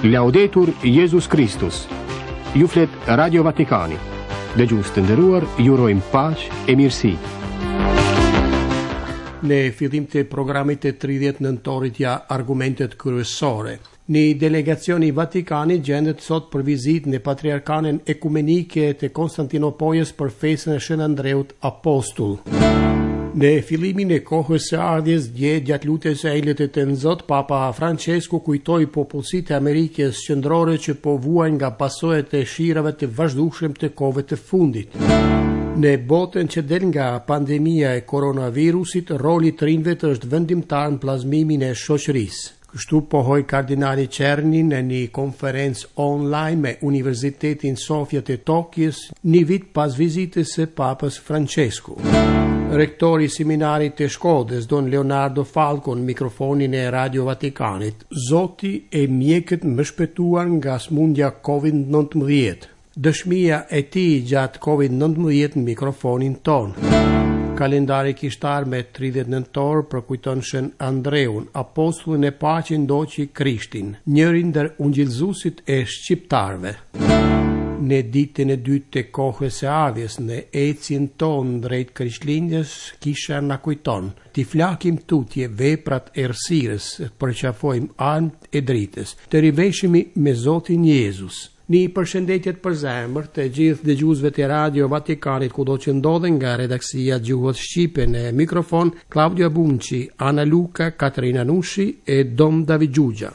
Laudetur Jesus Christus. Ju flet Radio Vatikani. Dëgjues të nderuar, ju urojmë paqë e mirësi. Në fillim të programit të 30 nëntorit ja argumentet kryesore. Një delegacioni i Vatikanit gjendet sot për vizitë në Patriarkanën Ekumenike të Konstantinopolës për festën e Shën Andreut Apostull. Në fillimin e kohës së ardhjes gjatë lutjes së Elët të Nzot, Papa Francesku kujtoi popullsitë e Amerikës Qendrore që po vuajnë nga pasojat e shirave të vazhdueshme të kohëve të fundit. Në botën që del nga pandemia e koronavirusit, roli të rinjve është vendimtar në plazmimin e shoqërisë. Kështu pohoi kardinali Cerni në një konferencë online me Universitetin Sofia të Tokës, një vit pas vizitës së Papës Francesku. Rektori i seminarit të Shkodrës, Don Leonardo Falco, në mikrofonin e Radio Vatikanit: Zoti e mjekët më shpëtuar nga smundja COVID-19. Dëshmia e tij gjatë COVID-19 në mikrofonin ton. Kalendari kishtar me 30 nëntor përkujton Shën Andreun, apostullin e paqes ndoqi Krishtin, njërin ndër ungjillëzuesit e shqiptarëve. Në ditën e dytë të kohës së ardhjes, në ecjen ton drejt Krishtlindjes, kisha na kujton: t'i flakim tutje veprat e errësirës, përqafojmë armët e dritës, të riveshemi me Zotin Jezus. Një përshëndetje për zemër të gjithë dëgjuesve të Radio Vatikanit kudo që ndodhen, nga redaksia Gjuhës Shqipe. Në mikrofon Claudio Bunci, Ana Luca, Katerina Nushi e Dom David Gjugja.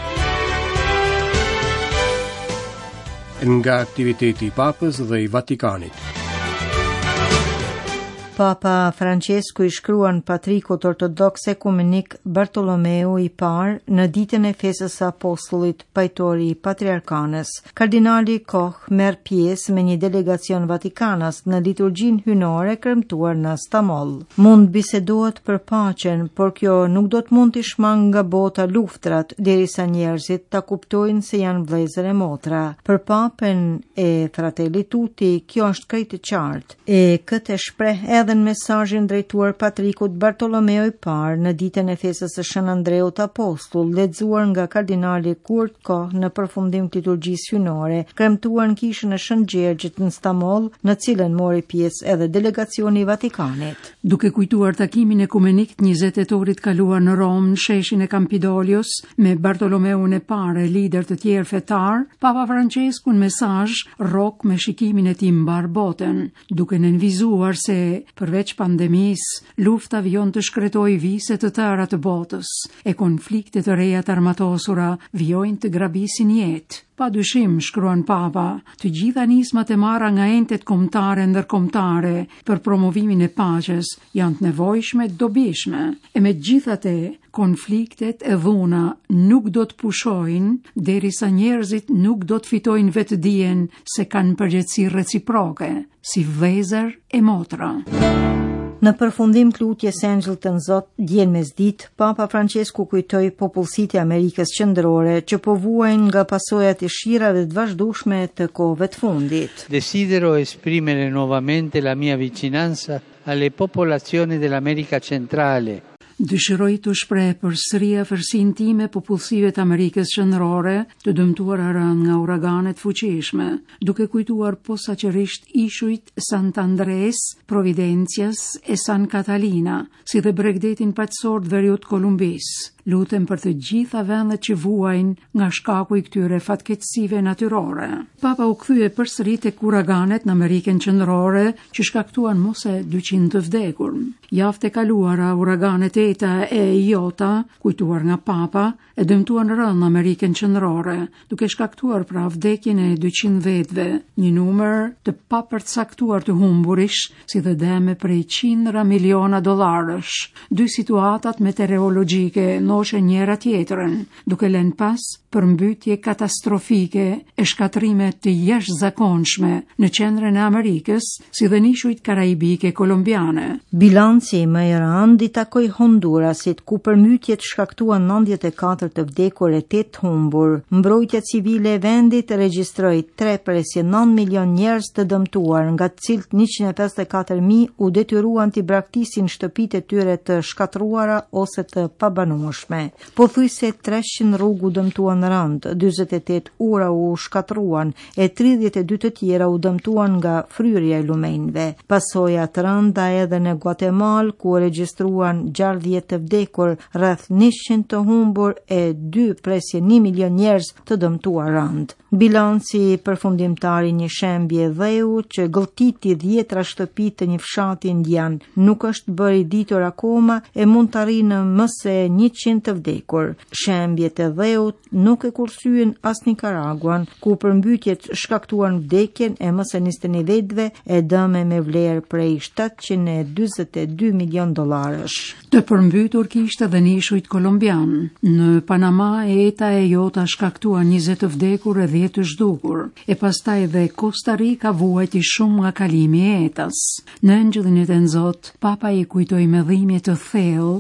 Nga aktiviteti i Papës dhe i Vatikanit. Papa Francesku i shkruan patrikut ortodoks ekumenik Bartolomeu i parë në ditën e festës së apostullit pajtori i Patriarkanës. Kardinali Koch merr pjesë me një delegacion vatikanas në liturgjinë hynore kremtuar në Stamol. Mund bisedohet për paqen, por kjo nuk do të mund të shmang nga bota luftrat derisa njerëzit ta kuptojnë se janë vëllezër e motra. Për Papen e Fratelli Tutti kjo është krejt e qartë. E këtë shpreh edhe në mesazhin drejtuar patrikut Bartolomeu i parë në ditën e festës së Shën Andreut Apostull, lexuar nga kardinali Kurt Koch në përfundim të liturgjisë hynore, kremtuar në kishën e Shën Gjergjit në Stamol, në cilën mori pjesë edhe delegacioni i Vatikanit. Duke kujtuar takimin ekumenik të 20 tetorit kaluar në Rom në sheshin e Campidolios me Bartolomeun e parë e lider të tjerë fetar, Papa Francesku në mesazh rrok me shikimin e tij mbar botën, duke nënvizuar se përveç pandemisë, lufta vijon të shkretoj vise të tëra të botës, e konfliktet të reja të armatosura vijojnë të grabisin jetë. Pa dyshim, shkruan Papa, të gjitha nismat e marra nga entet kombëtare ndërkombëtare për promovimin e paqes janë të nevojshme, të dobishme, e megjithatë, konfliktet e dhuna nuk do të pushojnë derisa njerëzit nuk do të fitojnë vetëdijen se kanë përgjegjësi reciproke, si vëllezër e motra. Në përfundim të lutjes Engjëll të Nzot, dje mesditë, Papa Francesku kujtoi popullsitë e Amerikës Qendrore që po vuajnë nga pasojat e shirave të vazhdueshme të kohëve të fundit. Desidero esprimere nuovamente la mia vicinanza alle popolazioni dell'America Centrale. Dëshiroj të shpreh përsëri afërsinë time popullsive të Amerikës Qendrore, të dëmtuara rënd nga uraganet fuqishme, duke kujtuar posaçërisht ishujt Sant'Andres, Providencias e San Catalina, si dhe bregdetin paqësor të Veriut Kolumbis. Lutem për të gjitha vendet që vuajnë nga shkaku i këtyre fatkeqësive natyrore. Papa u kthye përsëri tek uraganet në Amerikën Qendrore që shkaktuan mose 200 të vdekur. Javët e kaluara uraganet Eta e Iota, kujtuar nga Papa, e dëmtuan rënd në Amerikën Qendrore, duke shkaktuar pra vdekjen e 200 vetëve, një numër të papërcaktuar të humburish, si dhe deme prej $100 miliona. Dy situatat meteorologjike noshe njëra tjetrën, duke lënë pas përmbytje katastrofike e shkatrime të jashtëzakonshme në qendrën e Amerikës, si dhe nishujt karaibike kolombiane. Bilanci më i rënd i takoi Hondurasit, ku përmbytjet shkaktuan 94 të vdekur e 8 humbur. Mbrojtja civile e vendit regjistroi 3.9 milion njerëz të dëmtuar, nga të cilët 154.000 u detyruan të braktisin shtëpitë e tyre të shkatruara ose të pabanueshme. Pothuajse 300 rrugë u dëmtuan kanë rënd, 48 ura u shkatruan e 32 të tjera u dëmtuan nga fryrja e lumenjve. Pasoja të rënda edhe në Guatemala, ku regjistruan 60 të vdekur, rreth 100 të humbur e 2 presje 1 milion njerëz të dëmtuar rënd. Bilanci përfundimtar i një shembje dheu që gëlltiti 10 shtëpi të një fshati indian nuk është bërë i ditur akoma e mund të arrijë në më se 100 të vdekur. Shembjet e dheut nuk e kursyen as Nicaraguan, ku përmbytjet shkaktuan vdekjen e më se 21 vetëve e dëme me vlerë prej $742 milion. Të përmbytur kishte dhe nishujt kolombian. Në Panama eta e jota shkaktua 20 të vdekur e 10 të zhdukur, e pastaj dhe Costa Rica vuajti shumë nga kalimi i etas. Në Angjëllin e Nzot, Papa i kujtoi me dhimbje të thellë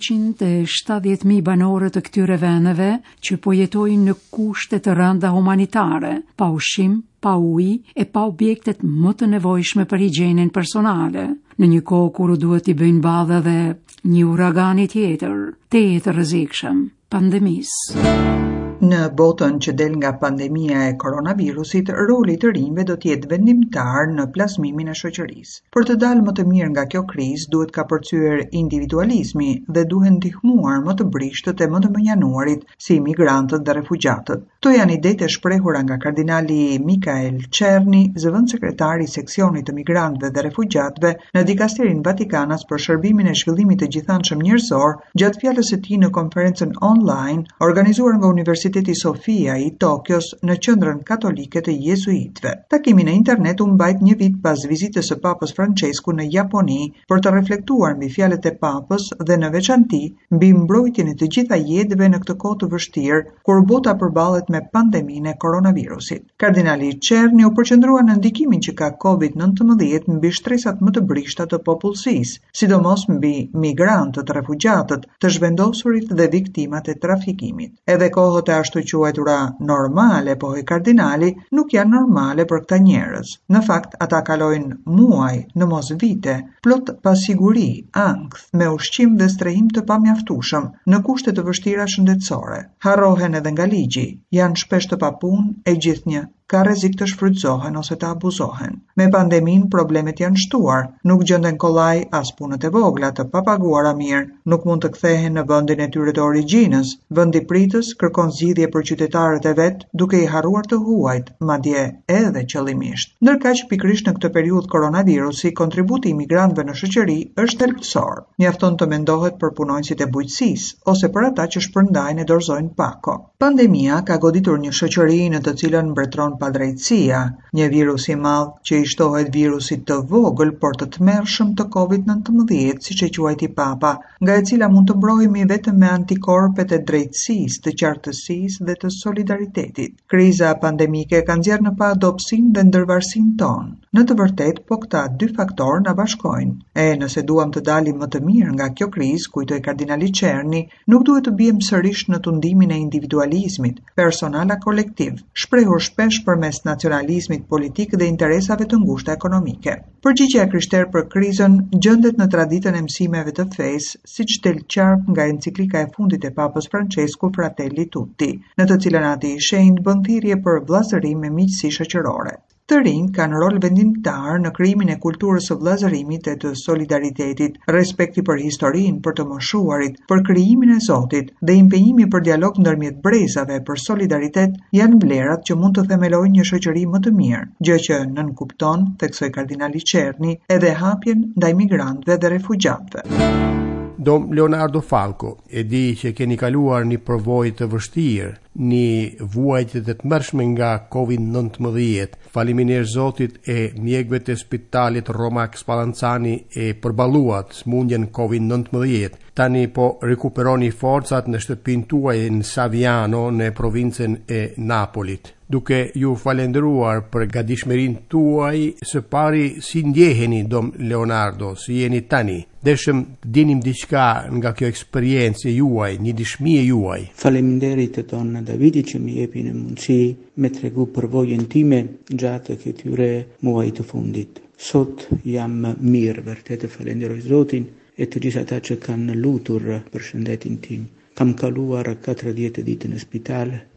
270.000 banore të këtyre vendeve që po jetojnë në kushte të rënda humanitare, pa ushqim, pa ujë e pa objektet më të nevojshme për higjienën personale, në një kohë kur duhet i bëjnë badhe dhe një uragani tjetër, të rrezikshëm, pandemisë. Në botën që del nga pandemia e koronavirusit, roli të rinjve do të jetë vendimtar në plasmimin e shoqërisë. Për të dalë më të mirë nga kjo krizë, duhet ka përcyer individualizmi dhe duhen ndihmuar më të brishtët e më të mënjanuarit, si migrantët dhe refugjatët. Kto janë idetë e shprehura nga kardinali Mikael Çerni, zëvendës sekretari i seksionit të migrantëve dhe refugjatëve në Dikasterin Vatikanas për shërbimin e zhvillimit të gjithanshëm njerëzor, gjatë fjalës së tij në konferencën online organizuar nga Universiteti Sofia i Tokios në qendrën katolike të jezuitëve. Takimi në internet u mbajt një vit pas vizitës së Papës Francesku në Japoni për të reflektuar mbi fjalët e Papës dhe në veçanti mbi mbrojtjen e të gjitha jetëve në këtë kohë të vështirë kur bota përballet me pandeminë e koronavirusit. Kardinali Çerni u përqendrua në ndikimin që ka COVID-19 mbi shtresat më të brishta të popullsisë, sidomos mbi migrantët, refugjatët, të zhvendosurit dhe viktimat e trafikimit. Edhe kohët e ashtu quajtura normale, pohoi kardinali, nuk janë normale për këta njerëz. Në fakt, ata kalojnë muaj, në mos vite, plot pasiguri, ankth, me ushqim dhe strehim të pamjaftueshëm, në kushte të vështira shëndetësore. Harrohen edhe nga ligji, janë shpesh të papunë e gjithnjë ka rrezik të shfrytëzohen ose të abuzohen. Me pandeminë problemet janë shtuar, nuk gjenden kollaj as punët e vogla të papaguara mirë, nuk mund të kthehen në vendin e tyre të origjinës. Vendi pritës kërkon zgjidhje për qytetarët e vet, duke i harruar të huajt, madje edhe qëllimisht. Ndërkaq pikërisht në këtë periudhë koronavirusi, kontributi i migrantëve në shoqëri është thelbësor. Mjafton të mendohet për punonjësit e bujqësisë ose për ata që shpërndajnë e dorëzojnë pako. Pandemia ka goditur një shoqëri në të cilën mbretëron padrejtësia, një virus i madh që i shtohet virusit të vogël por të tmerrshëm të COVID-19, siç e quajti Papa, nga e cila mund të mbrojemi vetëm me antikorpet e drejtësisë, të qartësisë dhe të solidaritetit. Kriza pandemike ka nxjerrë në pa dobësinë dhe ndërvarësinë tonë. Në të vërtetë, po këta dy faktorë na bashkojnë. E nëse duam të dalim më të mirë nga kjo krizë, kujtoi kardinali Çerni, nuk duhet të bijmë sërish në tundimin e individualizmit, personal a kolektiv, shprehur shpesh përmes nacionalizmit politik dhe interesave të ngushta ekonomike. Përgjigjja e krishterë për krizën gjendet në traditën e mësimeve të fesë, siç del qartë nga enciklika e fundit e Papës Francesku Fratelli Tutti, në të cilën ati i shenjtë bën thirrje për vllazërim me miqësi shoqërore. Të rinj kanë rol vendimtar në krijimin e kulturës së vllazërimit e të solidaritetit, respekti për historinë, për të moshuarit, për krijimin e Zotit dhe impenjimi për dialog ndërmjet brezave për solidaritet janë vlerat që mund të themelojnë një shoqëri më të mirë, gjë që nënkupton, theksoi kardinali Çerni, edhe hapjen ndaj migrantëve dhe refugjatëve. Dom Leonardo Falco e di që keni kaluar një përvojë të vështirë, një vuajtje të tmerrshme nga COVID-19. Faleminderit Zotit e mjekëve të Spitalit Roma Spallanzani e përballuat smundjen COVID-19. Tani po rikuperoni forcat në shtëpinë tuaj në Saviano në provincën e Napolit. Duke ju falendëruar për gatishmërinë tuaj, së pari si ndjeheni Dom Leonardo, si jeni tani? Deshëm dinim diçka nga kjo eksperiencë juaj, një dëshmi e juaj. Faleminderit Donna Davidi që më jepi në mundësi me tregu përvojën time gjatë këtyre muaj të fundit. Sot jam mirë, vërtet e falenderoj Zotin e të gjithë ata që kanë lutur për shëndetin tim. Kam kaluar 40 ditë në spital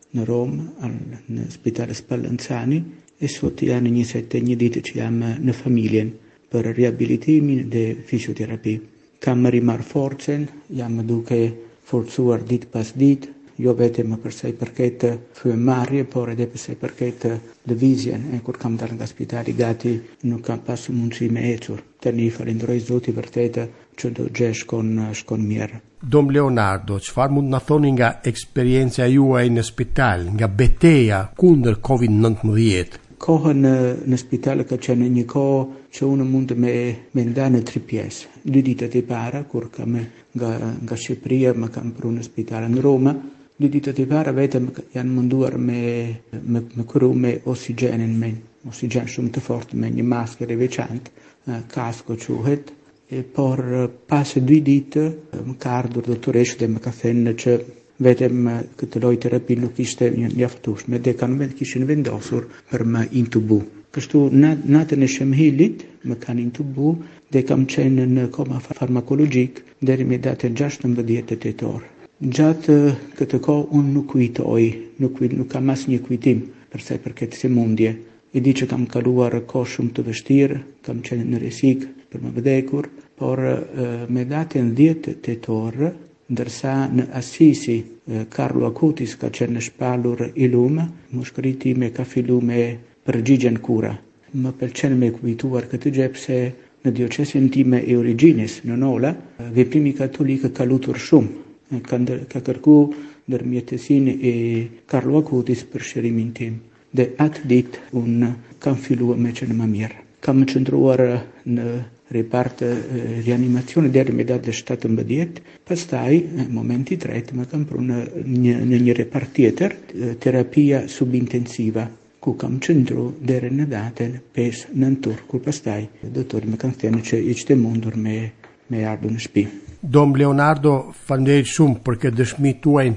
a Roma, all'ospedale Spallanzani, e sotto gli anni 7 dite ci hanno una famiglia per riabilitare e fisioterapia. Come rimar forzen, abbiamo duke forzuar dit pas dit, io avete ma per sei perché fu Mario, poi per sei perché le vision, e col cam dall'ospedale gati non passo munci mezzur, tenni falendro i zoti vertete, cioè gesh con mier. Dom Leonardo, c'far mund na thoninga esperienza juaj in ospital, nga beteja kundër COVID-19. Kohen në spital ka qenë një kohë që unë mund me nda në 3 pjesë. 2 ditët e para, kur kam nga Shqipëria, më kam pru në spital në Roma, 2 ditët e para vetëm janë munduar me kuru me oksigenin, me oksigen shumë të fort, me një maskër e veçantë, kasko quhet, por pas 2 ditë më ka ardhur doktoresh dhe më ka thënë që vetëm këtë lloj terapi nuk ishte mjaftueshme dhe kishin vendosur për më intubu. Kështu natën e shemhilit më kanë intubu dhe kam qenë në koma farmakologjik deri me datën 16 tetor. Gjatë këtë kohë unë nuk kujtoj, nuk kam asnjë kujtim për sa i përket sëmundje. E di që kam kaluar kohë shumë të vështirë, kam qenë në rrezik për më vdekur, por me datën 10 tetor, ndërsa në Assisi Carlo Acutis ka qenë shpalur i lumë, mushkëriti me ka fillu me përgjigjen kura. Më pëlqen me kujtuar këtë gjë pse në diocesin time e origjinis në Nola, veprimi katolik ka lutur shumë, ka kërku ndërmjetësinë e Carlo Acutis për shërimin tim. Dhe atë ditë unë kam filluar me qenë më mirë. Kam qëndruar në repart rianimazione deri me datë 17, pastaj momenti 3 më kam pru në një repart tjetër, terapia subintensiva, ku kam qëndru deri në datën 5 nëntor, kur pastaj doktori më kanë thënë që ishte mundur me ardhur në shtëpi. Dom Leonardo, falenderoj shumë për këtë dëshmi tuaj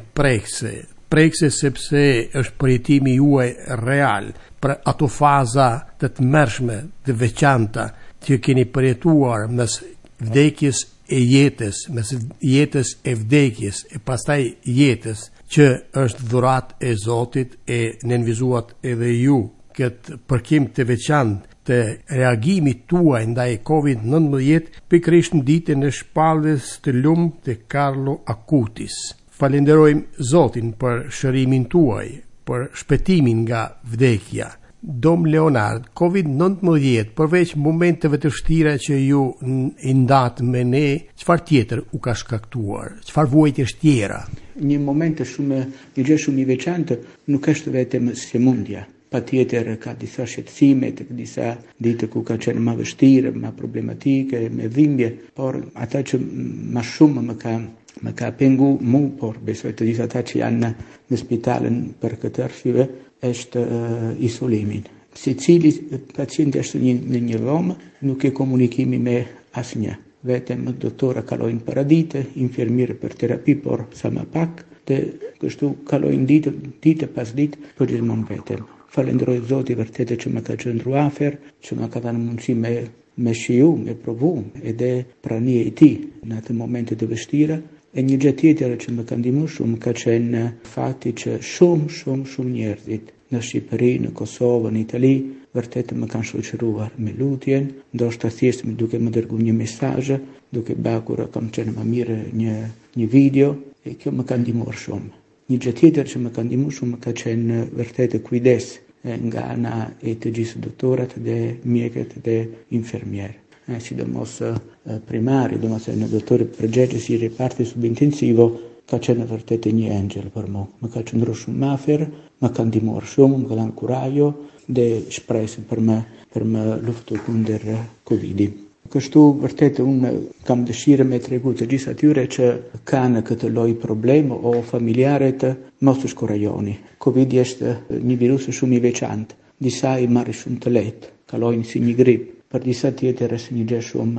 prekse sepse është përjetimi juaj real për ato faza të tmerrshme, të veçanta që keni përjetuar mes vdekjes e jetës, mes jetës e vdekjes e pastaj jetës që është dhurat e Zotit e nënvizuat edhe ju këtë përkim të veçantë të reagimit tuaj ndaj COVID-19 pikërisht në ditën e shpalljes të lumë të Carlo Acutis. Falenderojmë Zotin për shërimin tuaj, për shpëtimin nga vdekja. Dom Leonard, COVID-19, përveç momenteve të vështira që ju i ndatë me ne, çfarë tjetër u ka shkaktuar? Çfarë vuajtjesh tjera? Një moment shumë i veçantë nuk është vetëm sëmundja. Patjetër ka disa shqetësime, disa ditë ku ka qenë më vështirë, më problematike, me dhimbje, por ata që më shumë më ka pengu mu, por besoj të gjithë ata që janë në spitalin për këtë arsye, është isolimin. Secili pacient është në një dhomë, nuk e komunikimi me asnjë. Vetëm doktora kalojnë paradite, infermiere për terapi, por sa më pak, dhe kështu kalojnë ditë pas ditë për gjithmonë vetëm. Falenderoj Zotin vërtet që më ka qëndru afer, që më ka dhënë mundësi me shiju, me provu, edhe prania e tij në atë momente të vështira. E një gjë tjetër që më ka ndihmuar shumë ka qenë fakti që shumë njerëzit në Shqipëri, në Kosovë, në Itali, vërtet më kanë shoqëruar me lutjen, ndoshta thjesht duke më dërguar një mesazh, duke bërë kur kam qenë më mirë një video, e kjo më ka ndihmuar shumë. Një gjë tjetër që më ka ndihmuar shumë ka qenë vërtet kujdes nga ana e të gjithë doktorat dhe mjekët dhe infermierë. Sidomos primari, domethënë doktori përgjegjës i reparti subintensivo, ka qenë vërtet një engjël për mua. Më ka qenë shumë afër, më ka ndihmuar shumë, më ka dhënë kurajo dhe shpresë për më luftu kundër Covid-it. Kështu vërtet unë kam dëshirë me tregu të gjithë atyre që kanë këtë lloj probleme o familjarët, mos u shkorajoni. Covid është një virus shumë i veçantë. Disa i marrin shumë të lehtë, kalojnë si një grip. Për disa tjetër është një gjë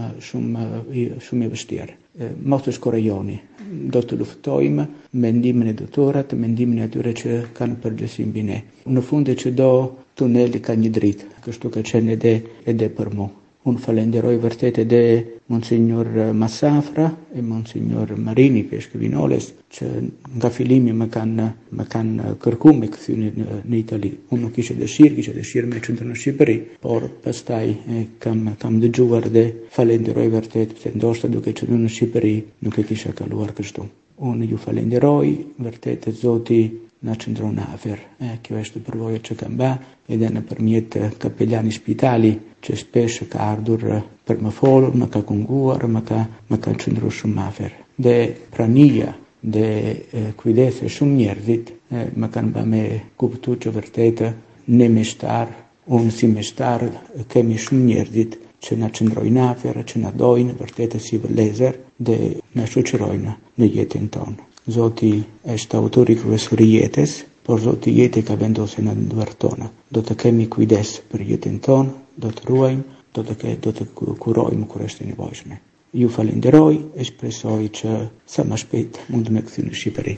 shumë e vështirë. Mos u shkorajoni. Do të luftojmë me ndihmën e doktorat, me ndihmën e atyre që kanë përgjegjësi mbi ne. Në fund çdo tuneli ka një dritë, kështu ka qenë edhe për mua. Un falenderoi vërtet de Monsignor Massafra e Monsignor Marini Peshkëvinoles, që nga fillimi më kanë kërku me këthyni në Itali. Unë nuk kishe dëshirë me qëndër në Shqipëri, por pastaj kam dëgjuar dhe falenderoj vërtet, se ndoshta duke qëndër në Shqipëri nuk e kisha kaluar kështu. Unë ju falenderoj vërtet e Zoti na qëndron afer. Kjo është përvoja që kam bë edhe nëpërmjet kapelani spitali që shpesh ka ardhur për më folur, më ka kunguar, më ka qëndruar shumë afer. Dhe prania dhe kujdesi shumë njerëzit më kanë bërë me kuptu që vërtet ne meshtar, unë si meshtar kemi shumë njerëzit që na qëndrojnë afer, që na dojnë vërtet si vëllezër dhe na shoqërojnë në jetën tonë. Zoti është autori kryesor i jetës, por Zoti jetë ka vendosur në dorë tona. Do të kemi kujdes për jetën tonë, do të ruajmë, do të kurojmë kur është e nevojshme. Ju falenderoj e shpresoj që sa më shpejt mund të më kthy në Shqipëri.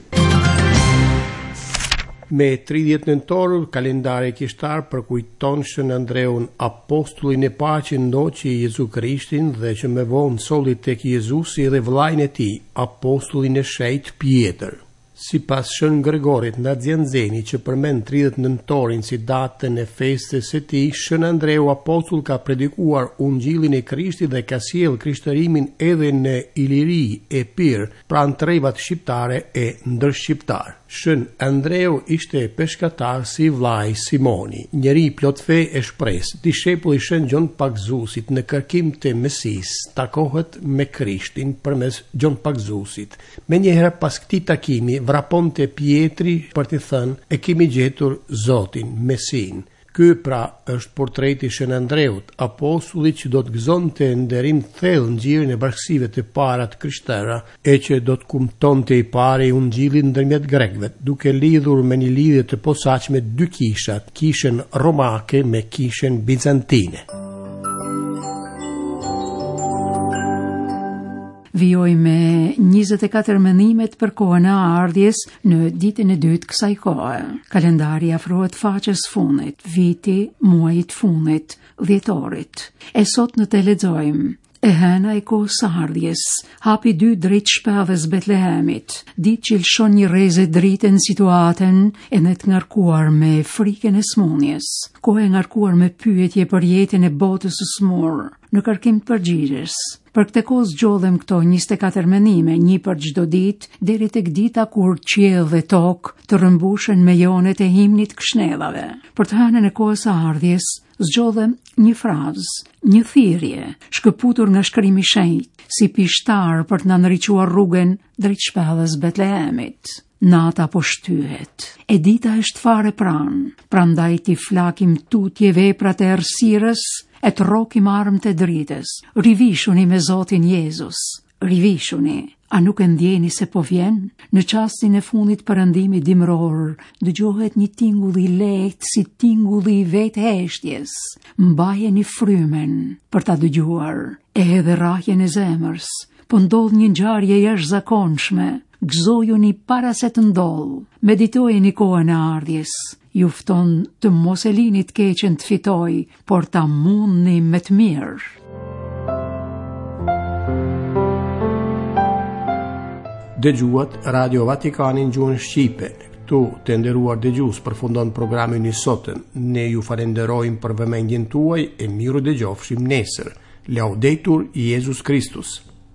Me 30 nëntor, kalendari kishtar përkujton Shën Andreun, apostullin e paqe ndoqi Jezu Krishtin dhe që me vonë solli tek Jezusi dhe vllajën e tij, apostullin e shejt Pjetër. Si pas Shën Gregorit Nazianzeni që përmend 30 nëntorin si datën e festës së tij, Shën Andreu apostull ka predikuar ungjillin e Krishtit dhe ka sjell krishtërimin edhe në Iliri, Epir, pranë trevat shqiptare e ndërshqiptar. Shën Andreu ishte peshkatar si vllai Simoni, njeri plot fe e shpresë, dishepull i Shën Gjon Pagzusit në kërkim të Mesisë, takohet me Krishtin përmes Gjon Pagzusit. Menjëherë pas këtij takimi vraponte Pietri për të thënë e kemi gjetur Zotin, Mesin. Ky pra është portreti Shën Andreut, apostullit që do të gëzonte nderim thellë ngjyrën e bashkësive të para të krishterë e që do të kumtonte i pari ungjillin ndërmjet grekëve, duke lidhur me një lidhje të posaçme dy kishat, kishën romake me kishën bizantine. Vijoj me 24 mendimet për kohën e ardhjes në ditën e dytë kësaj kohe. Kalendari afrohet faqes fundit, viti, muajit fundit, dhjetorit. E sot në të lexojmë e hëna e kohës së ardhjes, hapi 2 drejt shpellës Betlehemit, ditë që lëshon një rrezë dritën situatën e në të ngarkuar me frikën e smundjes, kohë e ngarkuar me pyetje për jetën e botës së smur, në kërkim të përgjigjes. Për këtë kohë zgjodhem këto 24 mendime, një për çdo ditë, deri tek dita kur qiell dhe tokë të rrëmbushen me jonet e himnit këshnellave. Për të hënën e kohës së ardhjes, zgjodhem një frazë, një thirrje, shkëputur nga Shkrimi i Shenjtë, si pishtar për të na ndriçuar rrugën drejt shpellës Betlehemit. Nata po shtyhet, e dita është fare pranë, prandaj ti flakim tutje veprat e errësirës, e të rokim armët e dritës. Rivishuni me Zotin Jezus, rivishuni. A nuk e ndjeni se po vjen? Në çastin e fundit perëndimit dimror, dëgjohet një tingull i lehtë si tingulli i vetëheshtjes. Mbajeni frymen për ta dëgjuar, edhe rrahjen e zemrës. Po ndodh një ngjarje jashtëzakonshme. Gëzojuni para se të ndodhë. Meditojeni kohën e ardhjes. Ju fton të mos e lini të keqen të fitoj, por ta mundni me të mirë. Dëgjuat Radio Vatikanin gjuhën shqipe. Këtu të nderuar dëgjues përfundon programin i sotëm. Ne ju falenderojmë për vëmendjen tuaj e miru dëgjofshim nesër. Laudetur Jesus Christus.